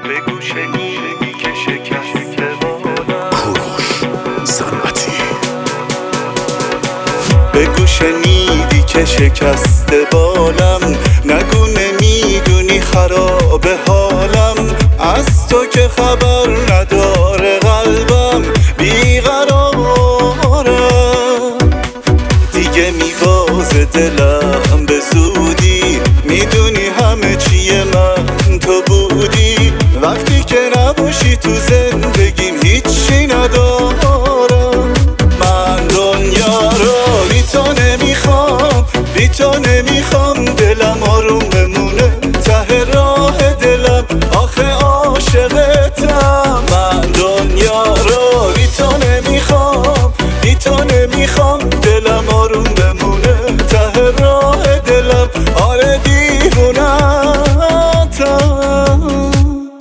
بگو شنیدی که شکسته بالم. کوروش صنعتی. بگو شنیدی که شکسته بالم، نگو نمیدونی خراب حالم. از تو که خبر نداره قلبم بیقراره. دیگه میبازه دلم به زودی، میدونی همه چیه من تو بودی. وقتی که نباشی تو زندگیم هیچی ندارم. من دنیا رو بی تو نمیخوام، بی تو نمیخوام. دلم آروم بمونه ته راه دلم، آخه عاشقتم. من دنیا رو بی تو نمیخوام، بی تو نمیخوام. دلم آروم بمونه ته راه دلم، آره دیوونتم.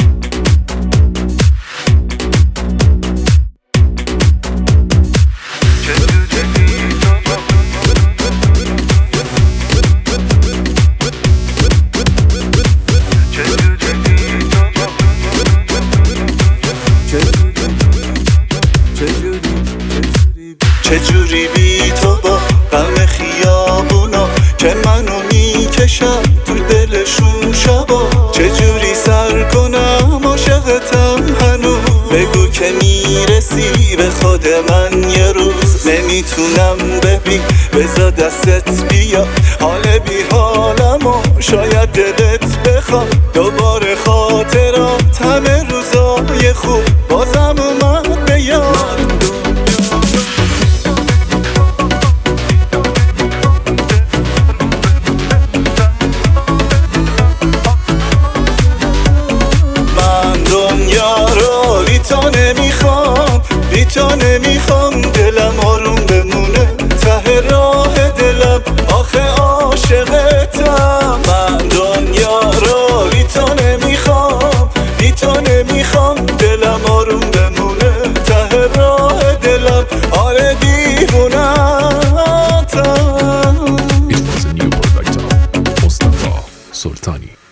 چجوری بی تو با غم خیابونا که منو میکشم تو دلشون شبا. چجوری سر کنم عاشقتم هنوز. بگو که میرسی به خود من یه روز. نمیتونم ببین بذار دستت بیا، حال بی حالمو شاید دلت بخواد. دوباره خاطرات همه روزای خوب بازم اومد به یاد. بی تو نمیخوام، بی تو نمیخوام. دلم آروم بمونه ته راه دلم، آخه عاشقتم. من دنیا رو بی تو نمیخوام، بی تو نمیخوام. دلم آروم بمونه ته راه دلم، آره دیوونتم. It was a new product of Mustafa Sultani.